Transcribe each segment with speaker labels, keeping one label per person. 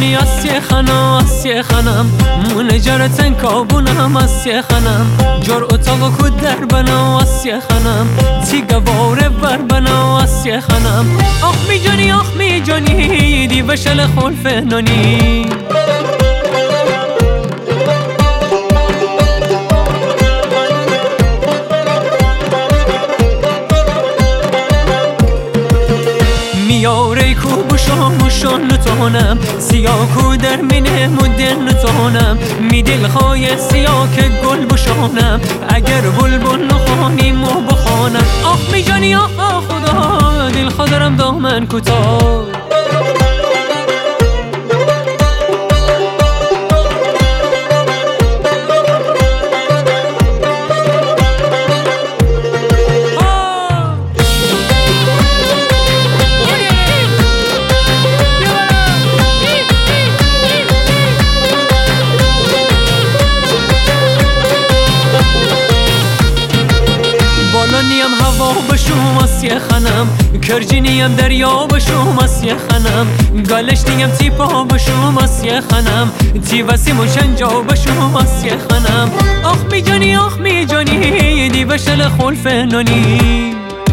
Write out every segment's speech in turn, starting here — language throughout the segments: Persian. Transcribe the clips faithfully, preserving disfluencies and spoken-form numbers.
Speaker 1: جانی آسیه خانم آسیه خانم مونه جارتن کابونم آسیه خانم جور اتاق کود در بنا آسیه خانم تیگه واره بر بنا آسیه خانم آخ می جانی آخ می جانی دی بشل خلف نانی میاره کو بشام بشان نتونم سیاه کو در منه مدن نتونم می دل خواهی سیاه که گل بشانم اگر بلبل نخوانیم و بخوانم آخ می جانی آخ خدا دل خودرم دامن کوتاه نیم هوا بشوم آسیه خانم کرجی نیم دریا بشوم آسیه خانم گالش نیم تیپا بشوم آسیه خانم تی وسی مشنجا بشوم آسیه خانم آخ می جانی آخ می جانی دی بشل خلف نانی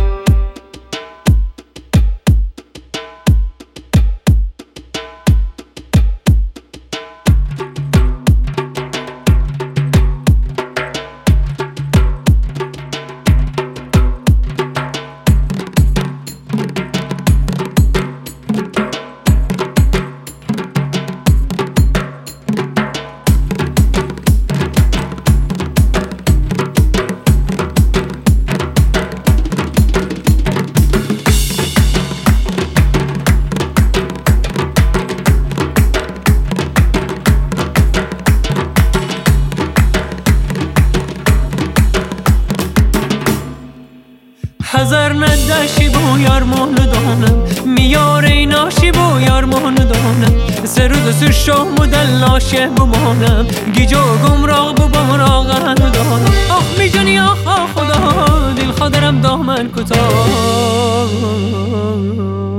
Speaker 1: هزار نداشی بو یار مون دانم میاره ناشی بو یار مون دانم سرود سر شو مدل ناشه بمانم گیجو گمراه بو بمراغن دانم آخ می جانی آخ خدا دل خودرم دامن کوتاه